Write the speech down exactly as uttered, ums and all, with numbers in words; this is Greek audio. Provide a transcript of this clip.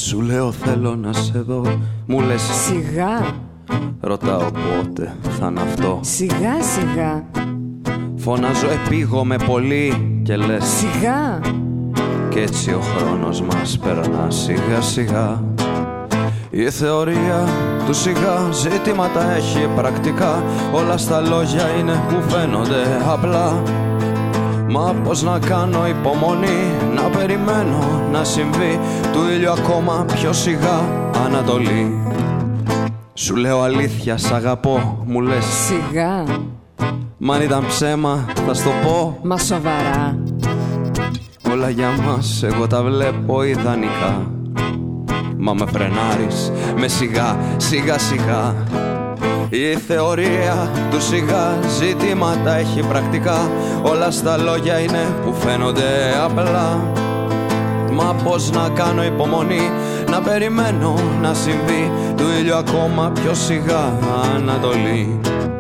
Σου λέω θέλω να σε δω, μου λες σιγά. Ρωτάω πότε θα είναι αυτό. Σιγά σιγά. Φωνάζω επίγομαι πολύ και λες σιγά. Κι έτσι ο χρόνος μας περνά σιγά σιγά. Η θεωρία του σιγά ζητήματα έχει πρακτικά. Όλα στα λόγια είναι που φαίνονται απλά. Μα πώς να κάνω υπομονή, να περιμένω να συμβεί. Του ήλιου ακόμα πιο σιγά Ανατολή. Σου λέω αλήθεια, σ' αγαπώ, μου λες σιγά. Μ' αν ήταν ψέμα θα στο πω. Μα σοβαρά. Όλα για μας εγώ τα βλέπω ιδανικά. Μα με φρενάρεις με σιγά, σιγά σιγά. Η θεωρία του σιγά ζητήματα έχει πρακτικά. Όλα στα λόγια είναι που φαίνονται απλά. Μα πώς να κάνω υπομονή, να περιμένω να συμβεί. Του ήλιου ακόμα πιο σιγά Ανατολή.